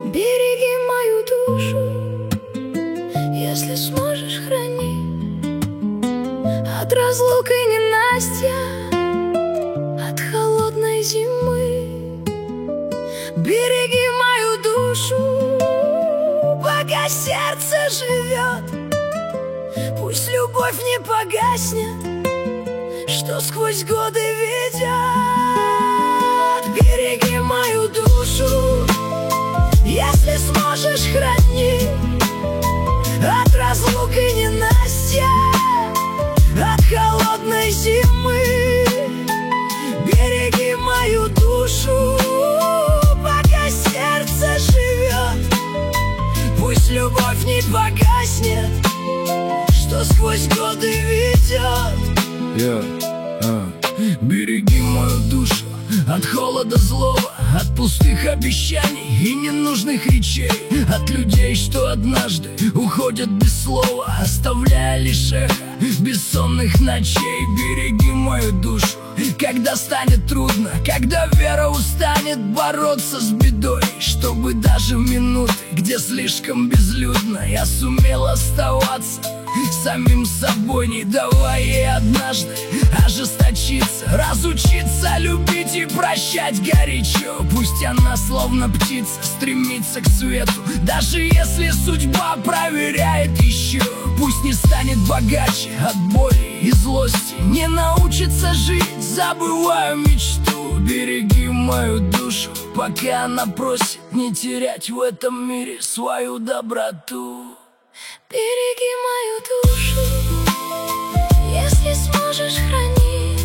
Береги мою душу, если сможешь, храни от разлуки ненастья, от холодной зимы. Береги мою душу, пока сердце живет. Пусть любовь не погаснет, что сквозь годы ведет. Береги мою душу, если сможешь, храни от разлуки ненастья, от холодной зимы. Береги мою душу, пока сердце живет. Пусть любовь не погаснет, что сквозь годы ведет. Береги мою душу от холода злого, от пустых обещаний и ненужных речей, от людей, что однажды уходят без слова, оставляя лишь эхо бессонных ночей. Береги мою душу, когда станет трудно, когда вера устанет бороться с бедой, чтобы даже в минуты, где слишком безлюдно, я сумел оставаться самим собой, не давая ей однажды ожесточиться, разучиться любить и прощать горячо. Пусть она словно птица стремится к свету, даже если судьба проверяет еще. Пусть не станет богаче от боли и злости, не научится жить, забывая мечту. Береги мою душу, пока она просит не терять в этом мире свою доброту. Береги мою душу, если сможешь, храни